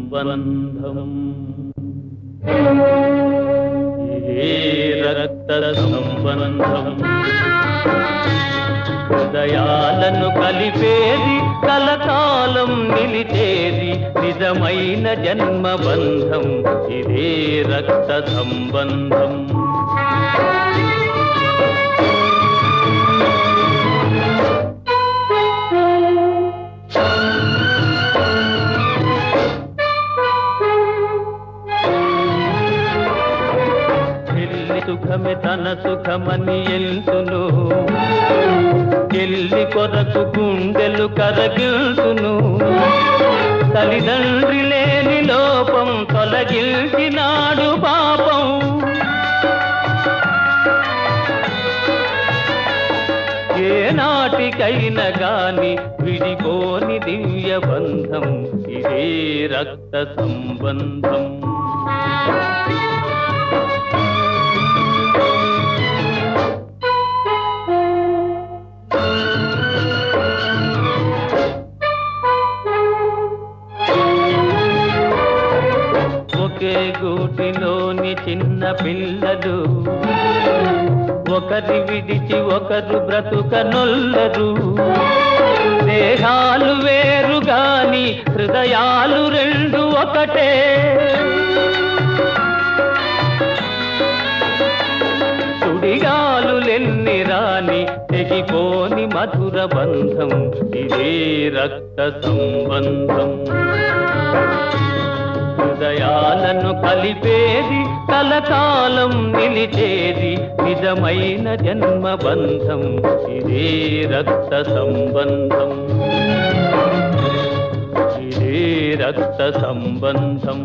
సంబంధం ఇదే రక్త సంబంధం హృదయాలను కలిపేది కలకాలం నిలిచేది నిజమైన జన్మబంధం ఇదే రక్త సంబంధం సుఖమే తన సుఖమని ఎల్తును చెల్లి కొరకు గుండెలు కరగిల్తును తల్లిదండ్రి లేని లోపం తొలగిల్చినాడు పాపం ఏనాటికైనా గాని విడిపోని దివ్య బంధం ఇదే రక్త సంబంధం ఒకే గూటిలోని చిన్న పిల్లలు ఒకరి విడిచి ఒకరు బ్రతుకనొల్లరు దేహాలు వేరు గాని హృదయాలు రెండు ఒకటే సుడిగాలులెన్ని రాని తెగిపోని మధుర బంధం ఇదే రక్త సంబంధం హృదయాలను కలిపేది కలకాలం నిలిచేది నిజమైన జన్మబంధం ఇదే రక్త సంబంధం ఇదే రక్త సంబంధం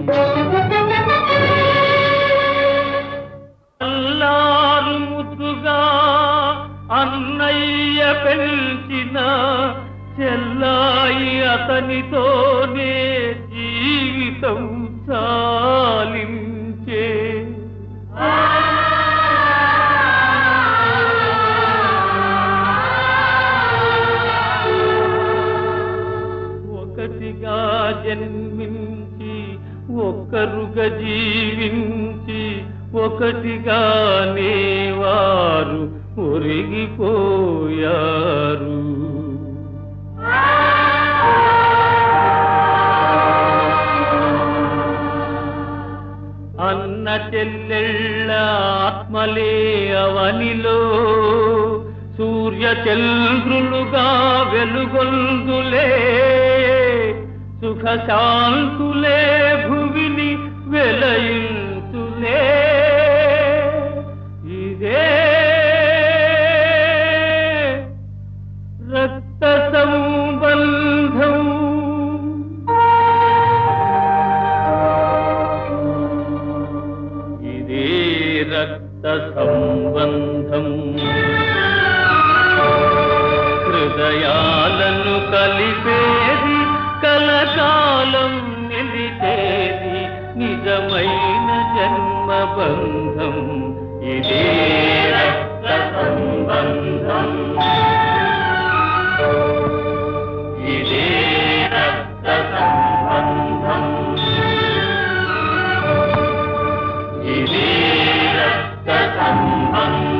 అల్లారు ముద్దుగా అన్నయ్య పెంచిన చెల్లాయి అతనితోనే జీవితం చాలించే ఒకటిగా జన్మించి ఒక్కరుగా జీవించి ఒకటిగానే వారు ఒరిగిపోయారు అన్న చెల్లెళ్ళ ఆత్మలే అవనిలో సూర్య చంద్రులుగా వెలుగొందులే సుఖ శాంతులే భువిని వెలయించులే ఇదే రక్త సంబంధం ఇదే రక్త సంబంధం హృదయాలను కలిపేది కలకాలం నిలిచేది నిజమైన జన్మబంధం ఇదే రక్త సంబంధం ఇదే రక్త సంబంధం ఇదే రక్త సంబంధం